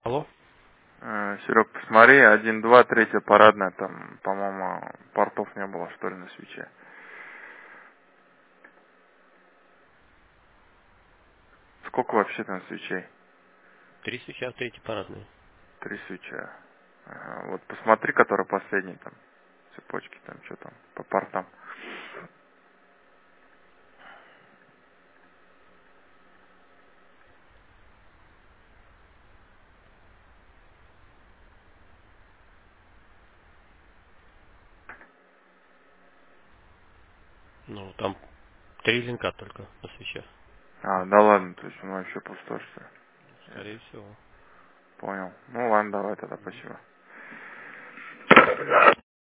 Алло? Серег, посмотри, 1, 2, 3 парадная, там, по-моему, портов не было, что ли, на свече. Сколько вообще там свечей? 3 свеча, 3 парадные. 3 свечи. Ага. Вот посмотри, который последний там, цепочки там, что там, по портам. Ну, там 3 линка только на свечах. Да ладно, то есть он вообще пустой, что ли? Скорее всего. Понял. Ну ладно, давай тогда, Мгм. спасибо.